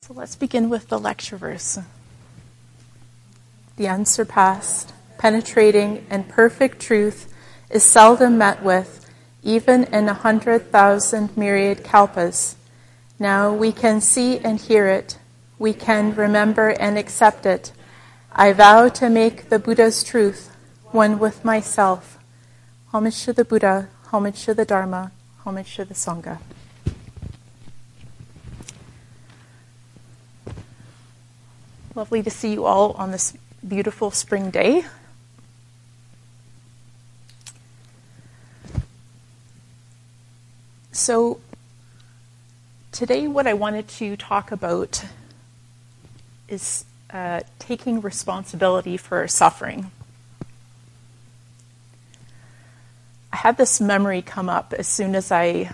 So let's begin with the lecture verse. The unsurpassed, penetrating, and perfect truth is seldom met with, even in 100,000 myriad kalpas. Now we can see and hear it. We can remember and accept it. I vow to make the Buddha's truth one with myself. Homage to the Buddha, homage to the Dharma, homage to the Sangha. Lovely to see you all on this beautiful spring day. So today what I wanted to talk about is taking responsibility for suffering. I had this memory come up as soon as I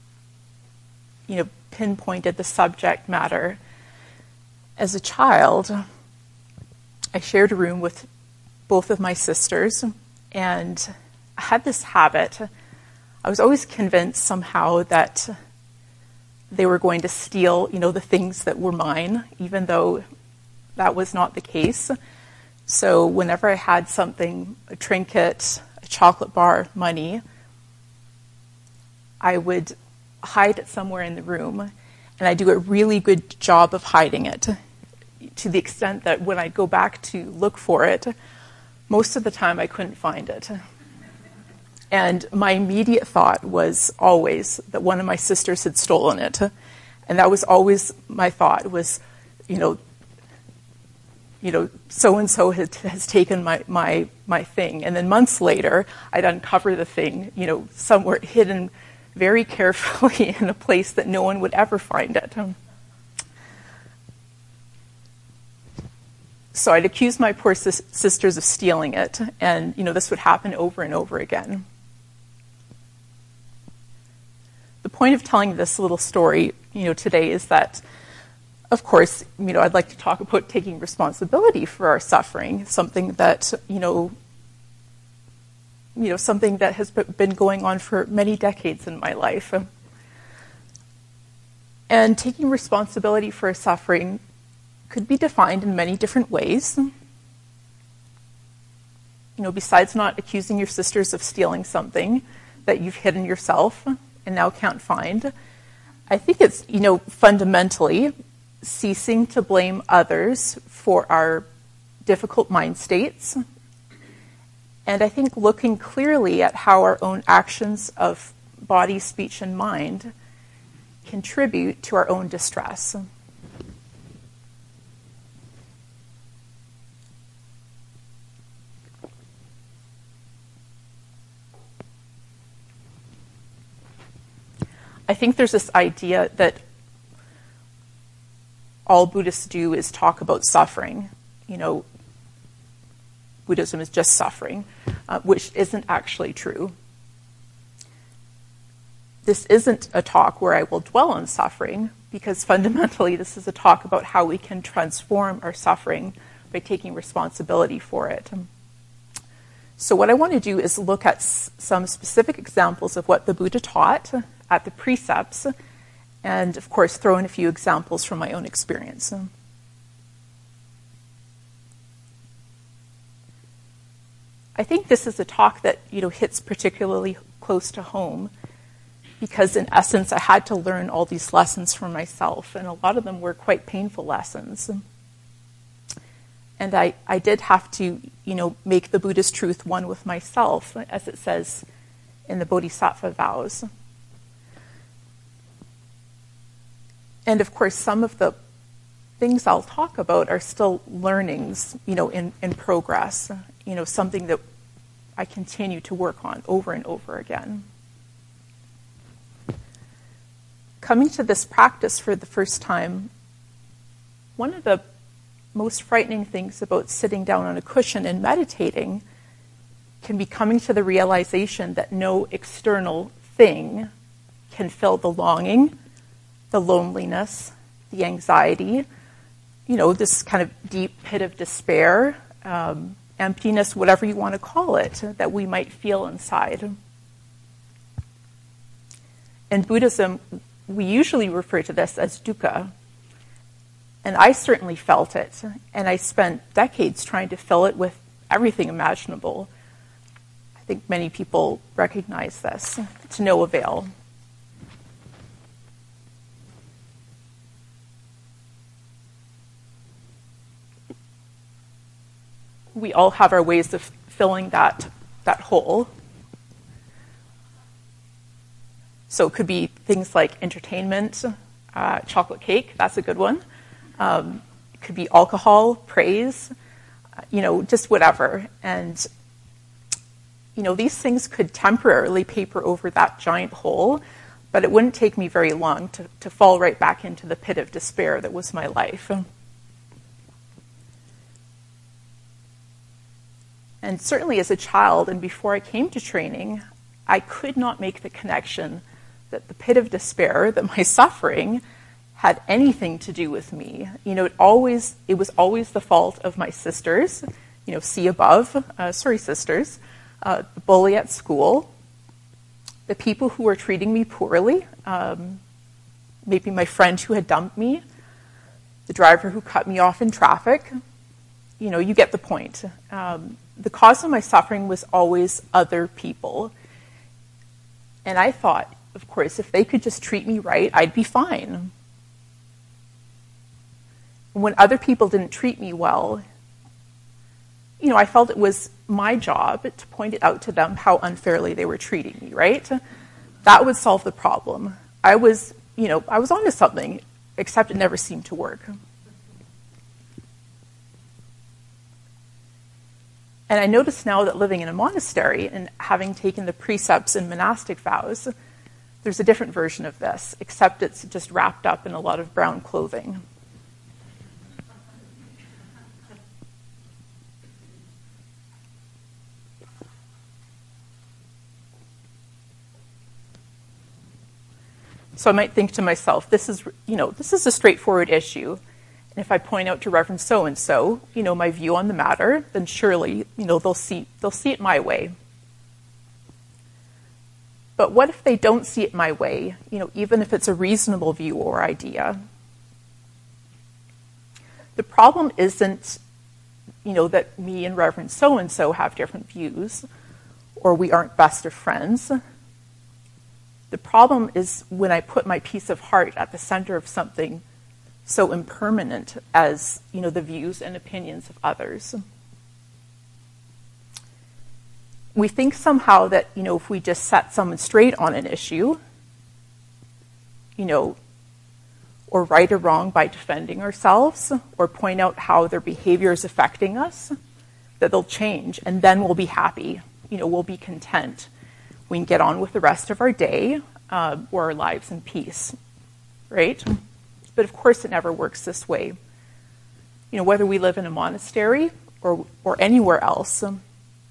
pinpointed the subject matter. As a child, I shared a room with both of my sisters, and I had this habit. I was always convinced somehow that they were going to steal, the things that were mine, even though that was not the case. So whenever I had something, a trinket, a chocolate bar, money, I would hide it somewhere in the room, and I do a really good job of hiding it, to the extent that when I go back to look for it, most of the time I couldn't find it. And my immediate thought was always that one of my sisters had stolen it. And that was always my thought was, so-and-so has taken my thing. And then months later, I'd uncover the thing, somewhere hidden very carefully in a place that no one would ever find it. So I'd accuse my poor sisters of stealing it, and, this would happen over and over again. The point of telling this little story, today is that, of course, I'd like to talk about taking responsibility for our suffering, something that, something that has been going on for many decades in my life. And taking responsibility for our suffering could be defined in many different ways. Besides not accusing your sisters of stealing something that you've hidden yourself and now can't find, I think it's, fundamentally ceasing to blame others for our difficult mind states. And I think looking clearly at how our own actions of body, speech, and mind contribute to our own distress. I think there's this idea that all Buddhists do is talk about suffering. Buddhism is just suffering, which isn't actually true. This isn't a talk where I will dwell on suffering, because fundamentally this is a talk about how we can transform our suffering by taking responsibility for it. So what I want to do is look at some specific examples of what the Buddha taught at the precepts, and of course throw in a few examples from my own experience. I think this is a talk that hits particularly close to home, because in essence I had to learn all these lessons for myself, and a lot of them were quite painful lessons. And I did have to make the Buddha's truth one with myself, as it says in the Bodhisattva vows. And of course, some of the things I'll talk about are still learnings, in progress, something that I continue to work on over and over again. Coming to this practice for the first time, one of the most frightening things about sitting down on a cushion and meditating can be coming to the realization that no external thing can fill the longing, the loneliness, the anxiety, this kind of deep pit of despair, emptiness, whatever you want to call it, that we might feel inside. In Buddhism, we usually refer to this as dukkha. And I certainly felt it, and I spent decades trying to fill it with everything imaginable. I think many people recognize this, to no avail. We all have our ways of filling that hole. So it could be things like entertainment, chocolate cake, that's a good one. It could be alcohol, praise, just whatever. And, these things could temporarily paper over that giant hole, but it wouldn't take me very long to fall right back into the pit of despair that was my life. And certainly as a child and before I came to training, I could not make the connection that the pit of despair, that my suffering had anything to do with me. It was always the fault of my sisters, see above, sisters, the bully at school, the people who were treating me poorly, maybe my friend who had dumped me, the driver who cut me off in traffic. You get the point. The cause of my suffering was always other people. And I thought, of course, if they could just treat me right, I'd be fine. When other people didn't treat me well, I felt it was my job to point it out to them how unfairly they were treating me, right? That would solve the problem. I was onto something, except it never seemed to work. And I notice now that living in a monastery and having taken the precepts and monastic vows, there's a different version of this, except it's just wrapped up in a lot of brown clothing. So I might think to myself, this is a straightforward issue. And if I point out to Reverend so-and-so, my view on the matter, then surely, they'll see it my way. But what if they don't see it my way, even if it's a reasonable view or idea? The problem isn't, that me and Reverend so-and-so have different views, or we aren't best of friends. The problem is when I put my peace of heart at the center of something so impermanent as, the views and opinions of others. We think somehow that, if we just set someone straight on an issue, or right or wrong by defending ourselves, or point out how their behavior is affecting us, that they'll change, and then we'll be happy, we'll be content. We can get on with the rest of our day, or our lives in peace, right? But of course it never works this way. Whether we live in a monastery or anywhere else. And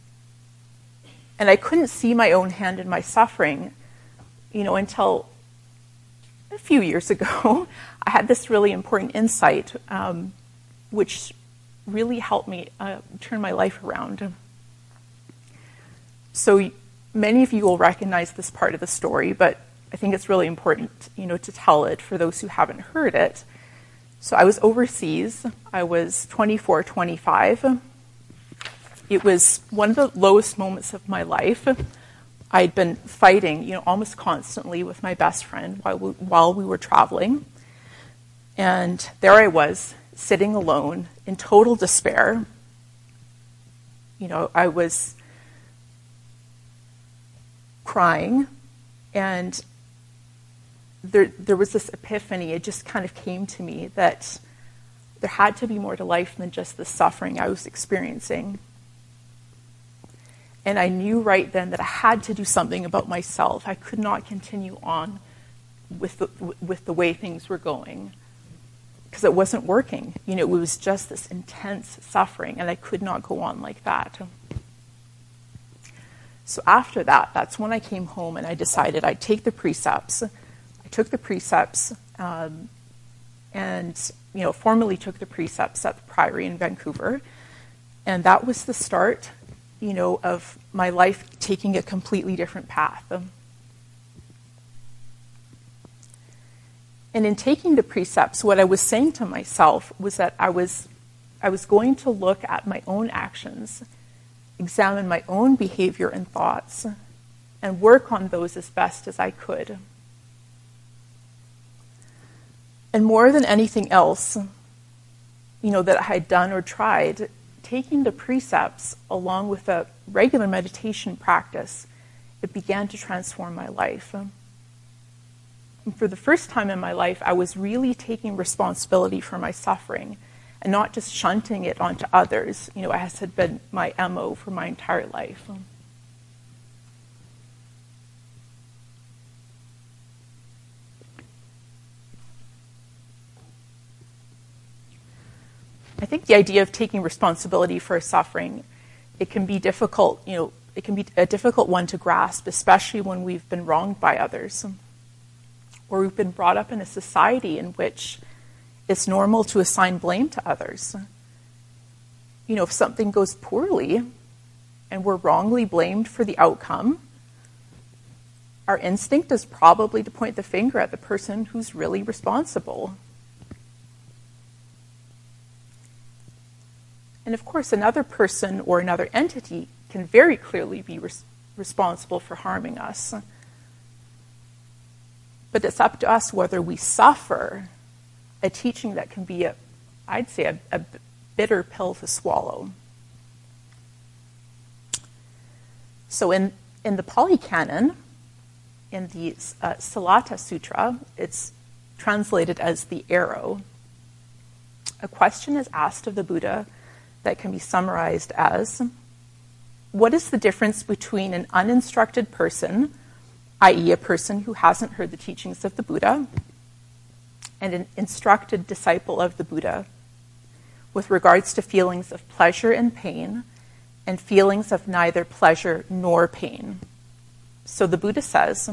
I couldn't see my own hand in my suffering, until a few years ago. I had this really important insight, which really helped me turn my life around. So many of you will recognize this part of the story, but I think it's really important, to tell it for those who haven't heard it. So I was overseas. I was 24, 25. It was one of the lowest moments of my life. I'd been fighting, almost constantly with my best friend while we were traveling. And there I was, sitting alone in total despair. I was crying, and there was this epiphany. It just kind of came to me that there had to be more to life than just the suffering I was experiencing. And I knew right then that I had to do something about myself. I could not continue on with the way things were going, because it wasn't working. It was just this intense suffering, and I could not go on like that. So after that, that's when I came home and I decided I'd take the precepts. I took the precepts and formally took the precepts at the Priory in Vancouver. And that was the start, of my life taking a completely different path. And in taking the precepts, what I was saying to myself was that I was going to look at my own actions, examine my own behavior and thoughts, and work on those as best as I could. And more than anything else, that I had done or tried, taking the precepts along with a regular meditation practice, it began to transform my life. And for the first time in my life, I was really taking responsibility for my suffering and not just shunting it onto others, as had been my MO for my entire life. I think the idea of taking responsibility for suffering, it can be difficult, it can be a difficult one to grasp, especially when we've been wronged by others, or we've been brought up in a society in which it's normal to assign blame to others. If something goes poorly and we're wrongly blamed for the outcome, our instinct is probably to point the finger at the person who's really responsible. And of course, another person or another entity can very clearly be responsible for harming us. But it's up to us whether we suffer a teaching that can be, I'd say, a bitter pill to swallow. So in the Pali Canon, in the Salata Sutra, it's translated as the arrow. A question is asked of the Buddha that can be summarized as, what is the difference between an uninstructed person, i.e. a person who hasn't heard the teachings of the Buddha, and an instructed disciple of the Buddha with regards to feelings of pleasure and pain and feelings of neither pleasure nor pain? So the Buddha says,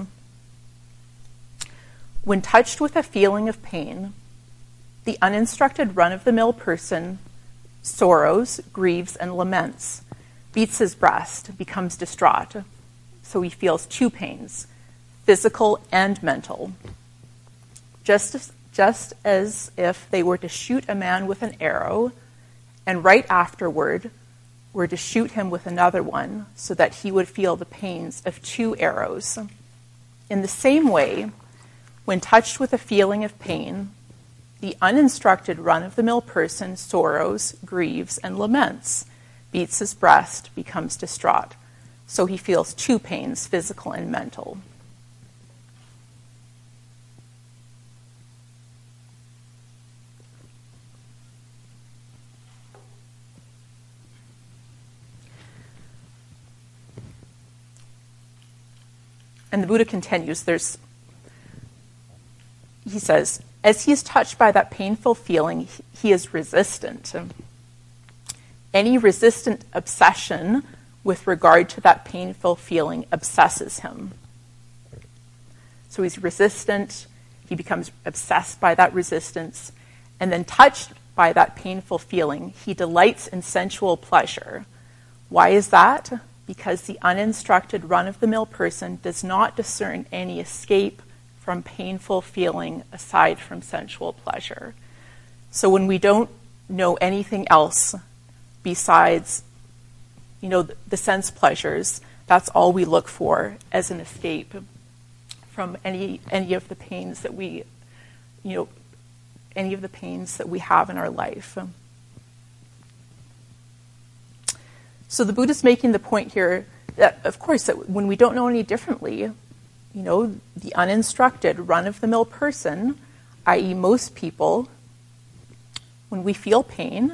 when touched with a feeling of pain, the uninstructed run-of-the-mill person sorrows, grieves, and laments, beats his breast, becomes distraught. So he feels two pains, physical and mental. Just as if they were to shoot a man with an arrow, and right afterward were to shoot him with another one, so that he would feel the pains of two arrows. In the same way, when touched with a feeling of pain, the uninstructed run-of-the-mill person sorrows, grieves, and laments, beats his breast, becomes distraught. So he feels two pains, physical and mental. And the Buddha continues, he says, as he is touched by that painful feeling, he is resistant. Any resistant obsession with regard to that painful feeling obsesses him. So he's resistant, he becomes obsessed by that resistance, and then touched by that painful feeling, he delights in sensual pleasure. Why is that? Because the uninstructed run-of-the-mill person does not discern any escape from painful feeling aside from sensual pleasure. So when we don't know anything else besides, the sense pleasures, that's all we look for as an escape from any of the pains that we, any of the pains that we have in our life. So the Buddha's making the point here that, of course, that when we don't know any differently, the uninstructed run-of-the-mill person, i.e. most people, when we feel pain,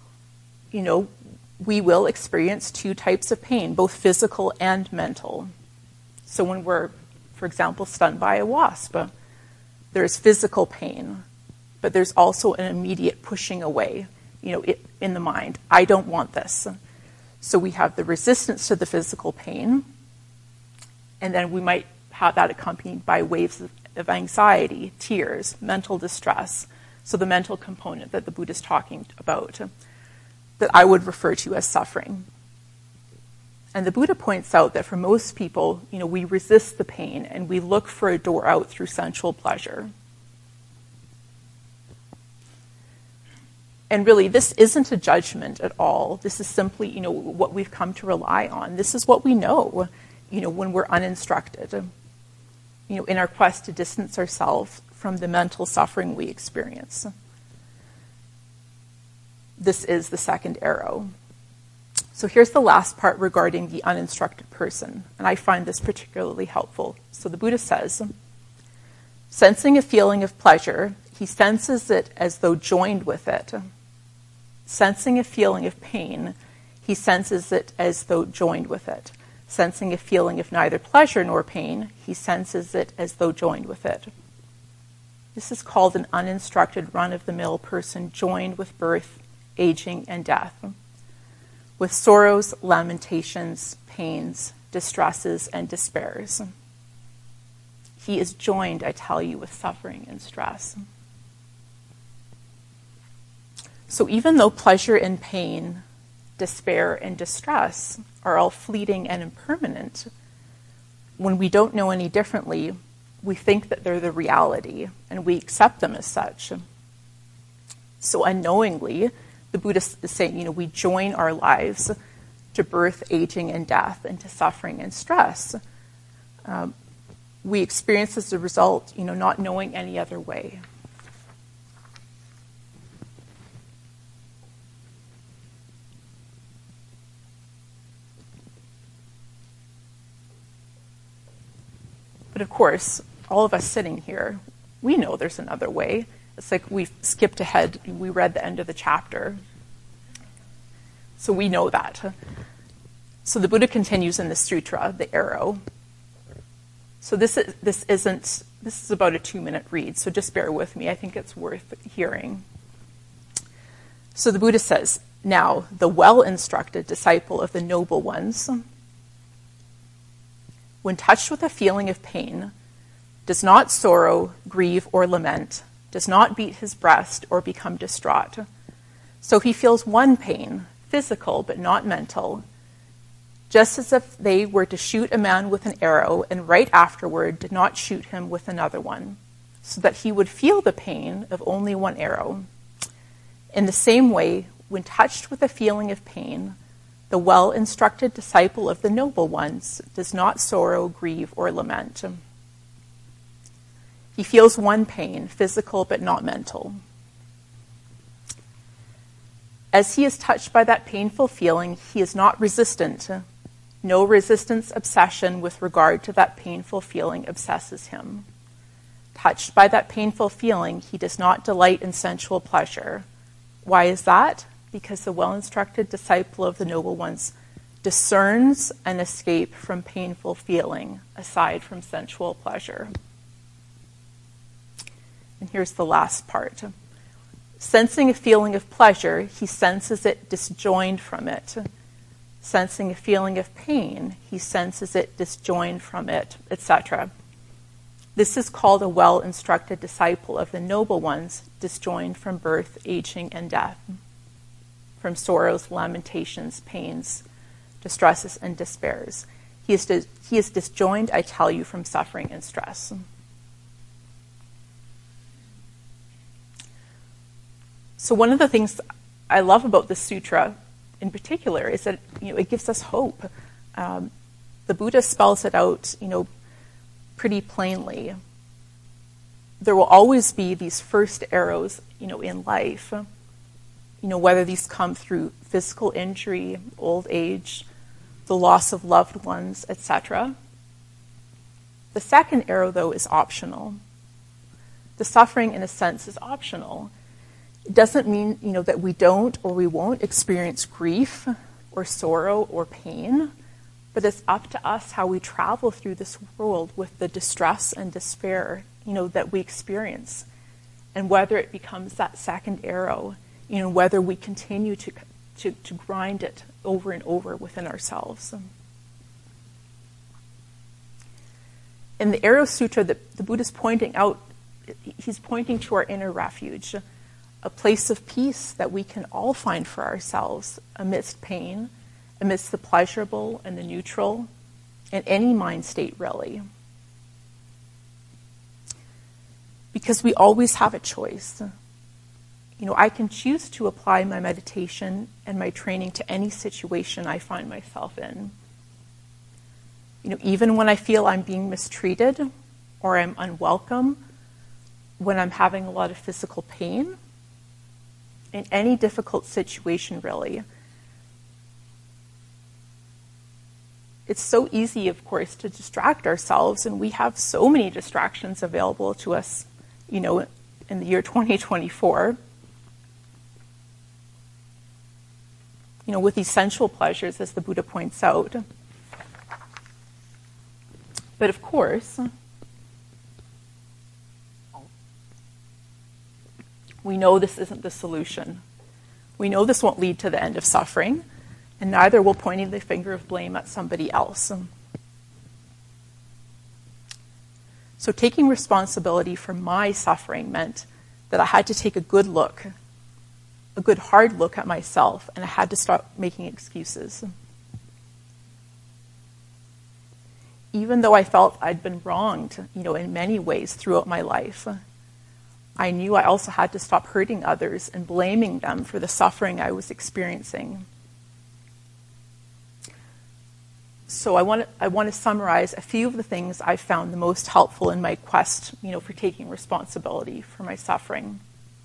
we will experience two types of pain, both physical and mental. So when we're, for example, stung by a wasp, there's physical pain, but there's also an immediate pushing away, in the mind. I don't want this. So we have the resistance to the physical pain, and then we might have that accompanied by waves of anxiety, tears, mental distress. So the mental component that the Buddha is talking about, that I would refer to as suffering. And the Buddha points out that for most people, we resist the pain and we look for a door out through sensual pleasure. And really, this isn't a judgment at all. This is simply, what we've come to rely on. This is what we know, when we're uninstructed, in our quest to distance ourselves from the mental suffering we experience. This is the second arrow. So here's the last part regarding the uninstructed person, and I find this particularly helpful. So the Buddha says, sensing a feeling of pleasure, he senses it as though joined with it. Sensing a feeling of pain, he senses it as though joined with it. Sensing a feeling of neither pleasure nor pain, he senses it as though joined with it. This is called an uninstructed run-of-the-mill person joined with birth, aging, and death, with sorrows, lamentations, pains, distresses, and despairs. He is joined, I tell you, with suffering and stress. So even though pleasure and pain, despair and distress are all fleeting and impermanent, when we don't know any differently, we think that they're the reality, and we accept them as such. So unknowingly, the Buddha is saying, we join our lives to birth, aging, and death, and to suffering and stress. We experience as a result, not knowing any other way. But of course, all of us sitting here, we know there's another way. It's like we've skipped ahead. We read the end of the chapter. So we know that. So the Buddha continues in the sutra, the arrow. So this is about a 2-minute read, so just bear with me. I think it's worth hearing. So the Buddha says, now, the well-instructed disciple of the noble ones, when touched with a feeling of pain, does not sorrow, grieve, or lament, does not beat his breast or become distraught. So he feels one pain, physical but not mental, just as if they were to shoot a man with an arrow and right afterward did not shoot him with another one, so that he would feel the pain of only one arrow. In the same way, when touched with a feeling of pain, the well-instructed disciple of the noble ones does not sorrow, grieve, or lament. He feels one pain, physical but not mental. As he is touched by that painful feeling, he is not resistant. No resistance obsession with regard to that painful feeling obsesses him. Touched by that painful feeling, he does not delight in sensual pleasure. Why is that? Because the well-instructed disciple of the noble ones discerns an escape from painful feeling aside from sensual pleasure. And here's the last part. Sensing a feeling of pleasure, he senses it disjoined from it. Sensing a feeling of pain, he senses it disjoined from it, etc. This is called a well-instructed disciple of the noble ones, disjoined from birth, aging, and death, from sorrows, lamentations, pains, distresses, and despairs. He is disjoined, I tell you, from suffering and stress. So one of the things I love about this sutra in particular is that it gives us hope. The Buddha spells it out, pretty plainly. There will always be these first arrows, in life. Whether these come through physical injury, old age, the loss of loved ones, etc. The second arrow, though, is optional. The suffering, in a sense, is optional. It doesn't mean, that we don't or we won't experience grief or sorrow or pain, but it's up to us how we travel through this world with the distress and despair, that we experience, and whether it becomes that second arrow, whether we continue to grind it over and over within ourselves. In the Arrow Sutra, the Buddha's pointing out, he's pointing to our inner refuge, a place of peace that we can all find for ourselves amidst pain, amidst the pleasurable and the neutral, and any mind state, really. Because we always have a choice. I can choose to apply my meditation and my training to any situation I find myself in. Even when I feel I'm being mistreated or I'm unwelcome, when I'm having a lot of physical pain, in any difficult situation, really. It's so easy, of course, to distract ourselves, and we have so many distractions available to us, in the year 2024. With essential pleasures, as the Buddha points out. But of course, we know this isn't the solution. We know this won't lead to the end of suffering, and neither will pointing the finger of blame at somebody else. So taking responsibility for my suffering meant that I had to take a good hard look at myself, and I had to stop making excuses. Even though I felt I'd been wronged, in many ways throughout my life, I knew I also had to stop hurting others and blaming them for the suffering I was experiencing. So I want to summarize a few of the things I found the most helpful in my quest, for taking responsibility for my suffering.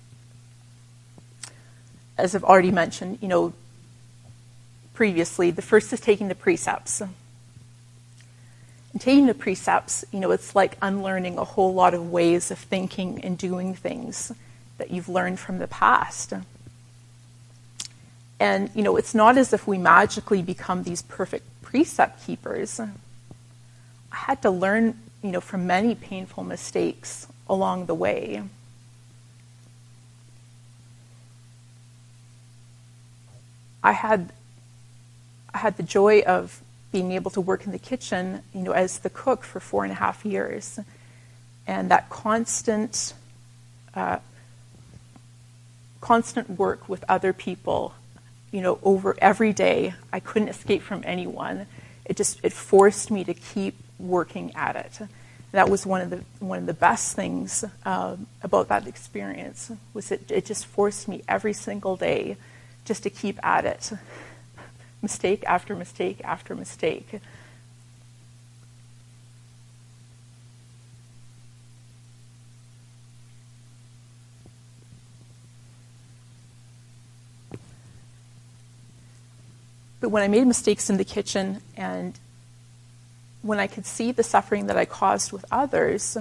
As I've already mentioned, previously, the first is taking the precepts. And taking the precepts, it's like unlearning a whole lot of ways of thinking and doing things that you've learned from the past. And, it's not as if we magically become these perfect precept keepers. I had to learn, from many painful mistakes along the way. I had the joy of being able to work in the kitchen, as the cook for 4.5 years. And that constant work with other people, over every day. I couldn't escape from anyone. It forced me to keep working at it. That was one of the best things about that experience, was it just forced me every single day just to keep at it. Mistake after mistake after mistake. But when I made mistakes in the kitchen and when I could see the suffering that I caused with others,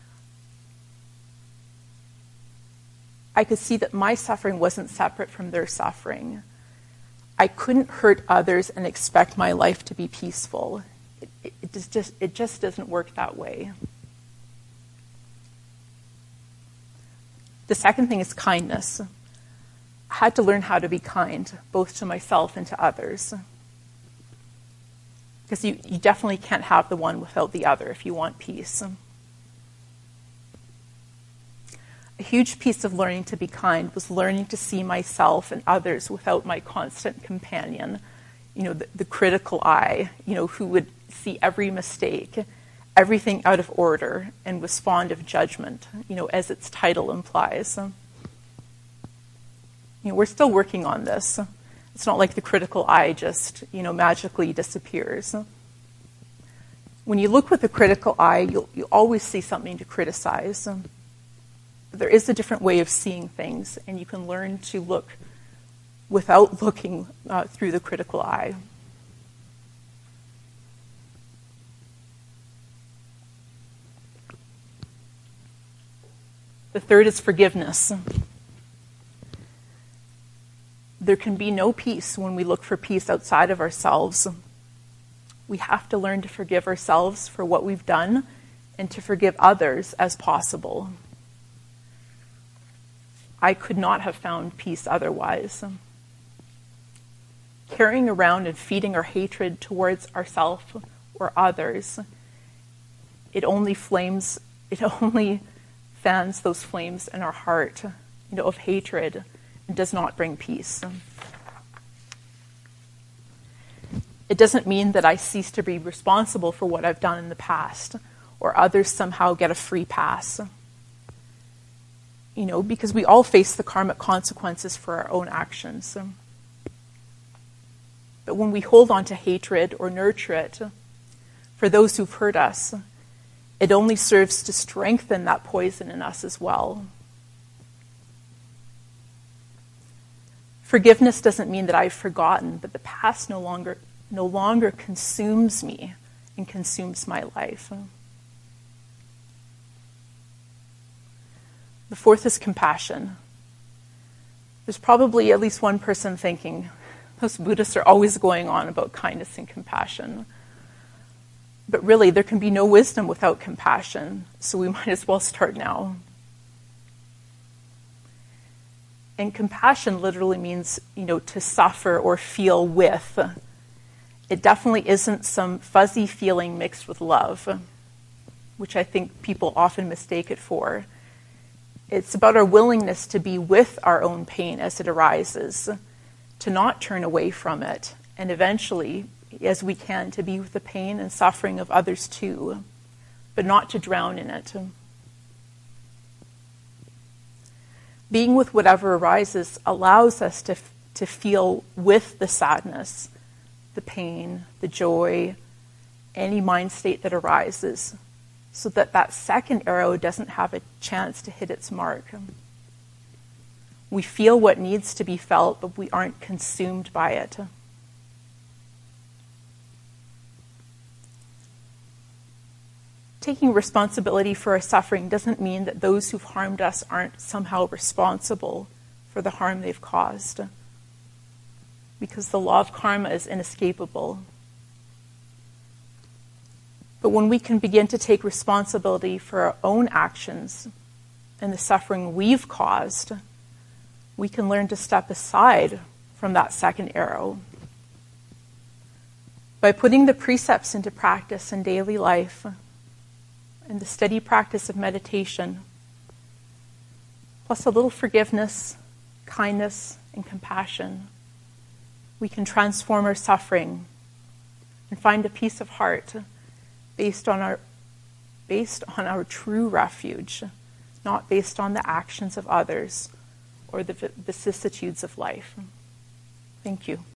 I could see that my suffering wasn't separate from their suffering. I couldn't hurt others and expect my life to be peaceful. It just doesn't work that way. The second thing is kindness. I had to learn how to be kind, both to myself and to others. Because you definitely can't have the one without the other if you want peace. A huge piece of learning to be kind was learning to see myself and others without my constant companion, the critical eye, who would see every mistake, everything out of order, and was fond of judgment, as its title implies. We're still working on this. It's not like the critical eye just, magically disappears. When you look with the critical eye, you'll always see something to criticize. But there is a different way of seeing things, and you can learn to look without looking through the critical eye. The third is forgiveness. There can be no peace when we look for peace outside of ourselves. We have to learn to forgive ourselves for what we've done and to forgive others as possible. I could not have found peace otherwise. Carrying around and feeding our hatred towards ourselves or others, it only fans those flames in our heart, of hatred, and does not bring peace. It doesn't mean that I cease to be responsible for what I've done in the past, or others somehow get a free pass. because we all face the karmic consequences for our own actions. But when we hold on to hatred or nurture it for those who've hurt us, it only serves to strengthen that poison in us as well. Forgiveness doesn't mean that I've forgotten, but the past no longer consumes me and consumes my life. The fourth is compassion. There's probably at least one person thinking, those Buddhists are always going on about kindness and compassion. But really, there can be no wisdom without compassion, so we might as well start now. And compassion literally means, to suffer or feel with. It definitely isn't some fuzzy feeling mixed with love, which I think people often mistake it for. It's about our willingness to be with our own pain as it arises, to not turn away from it, and eventually, as we can, to be with the pain and suffering of others too, but not to drown in it. Being with whatever arises allows us to feel with the sadness, the pain, the joy, any mind state that arises, so that second arrow doesn't have a chance to hit its mark. We feel what needs to be felt, but we aren't consumed by it. Taking responsibility for our suffering doesn't mean that those who've harmed us aren't somehow responsible for the harm they've caused, because the law of karma is inescapable. But when we can begin to take responsibility for our own actions and the suffering we've caused, we can learn to step aside from that second arrow. By putting the precepts into practice in daily life, and the steady practice of meditation, plus a little forgiveness, kindness, and compassion, we can transform our suffering and find a peace of heart based on our true refuge, not based on the actions of others or the vicissitudes of life. Thank you.